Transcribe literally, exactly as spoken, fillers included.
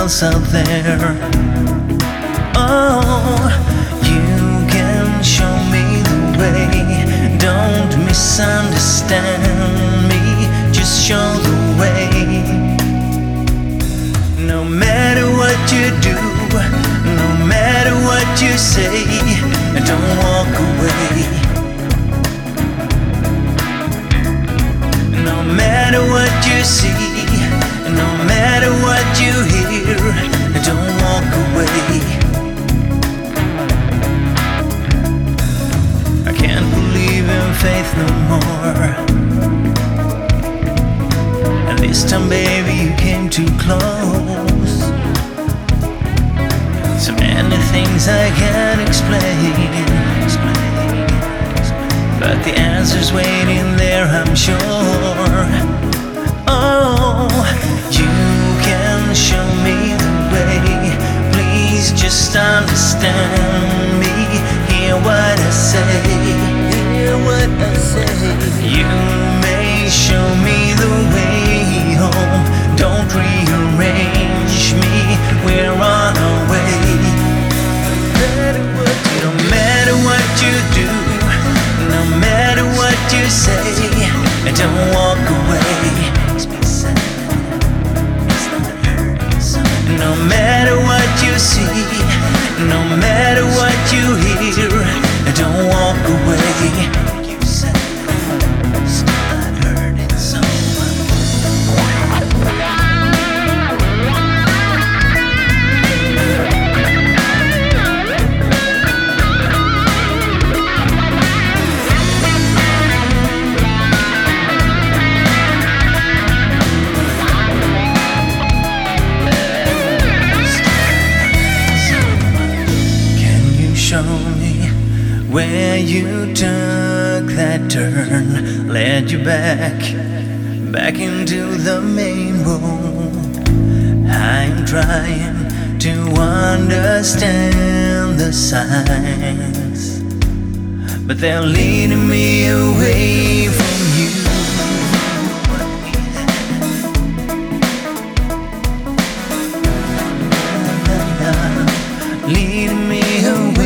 else out there. Oh, you can show me the way. Don't misunderstand me, just show the way. No matter what you do, no matter what you say, don't walk away. No matter what you see, no matter what you hear, don't walk away. I can't believe in faith no more. And this time, baby, you came too close. So many things I can't explain, but the answer's waiting there, I'm sure. Oh, you can show me the way. Please just understand me. Hear what I say. Hear what I say. You may show me the way home. Don't rearrange me. We're on our way. No matter what you do, no matter what you say, don't walk away. No matter what you see, no matter what you hear, don't walk away. Show me where you took that turn, led you back, back into the main road. I'm trying to understand the signs, but they're leading me away from you. Leading me away.